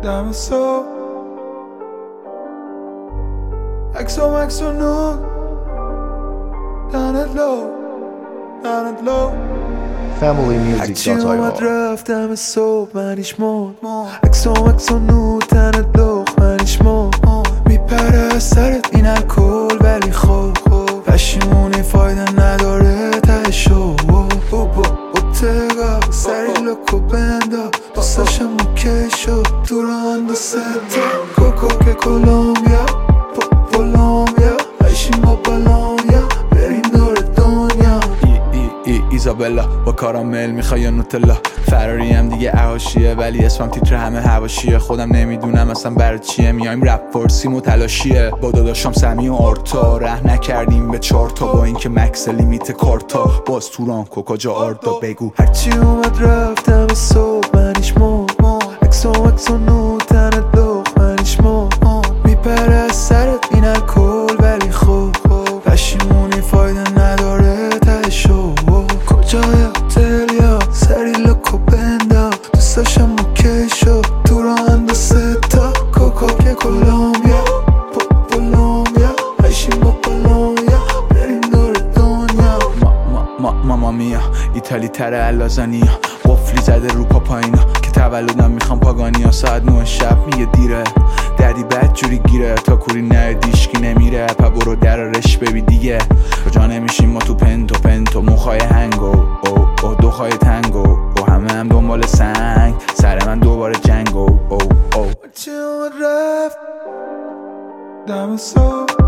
دم صبح عکس و نور دهنت لو هرچی اومد رفت دم صبح منیش مرد عکس و نور دهنت لو منیش مرد میپره از سرت این الکل ولی خب پشیمونی فایده نداره تهشو بوتگا سری لکو بندا دوست داشتم مکشو تو رو اندازه تا کوکو که کولومبیا عیشیم با بالامیا بریم دور دنیا ایزابلا با کارامل میخوای یا نوتلا فراری هم دیگه عهاشیه ولی اسمم تیتر همه هواشیه خودم نمیدونم اصلا برای چیه میایم رپ فارسیم و تلاشیه با داداشام سمی و آرتا ره نکردیم به 4 تا با اینکه مکس لیمیت کارتا باز توران کوکا جا آردا بگو هرچی اومد رفتم صبح منیش مرد عکس و نور تنت لخ منیش مرد میپره از سرت این الکل ولی خب پشیمونی فایده نداره تهشو کجای هتل یا سری لکو بندا دوست داشتم مکشو تو رو اندازه تا کوکو که کولومبیا عیشیم با بالامیا بریم دور دنیا ماما میا ایتالی تره اللازانیا قفلی زده رو پایینا که تولدم میخوام پاگانیا ساعت 9 شب میگه دیره دردی بد جوری گیره تا کوری نه دیشکی نمیره پا برو درارش ببی دیگه جا نمیشیم ما تو پنتو موخای هنگو دوخای تنگو همه هم دنبال سنگ سر من دوباره جنگو چه رفت دم صبح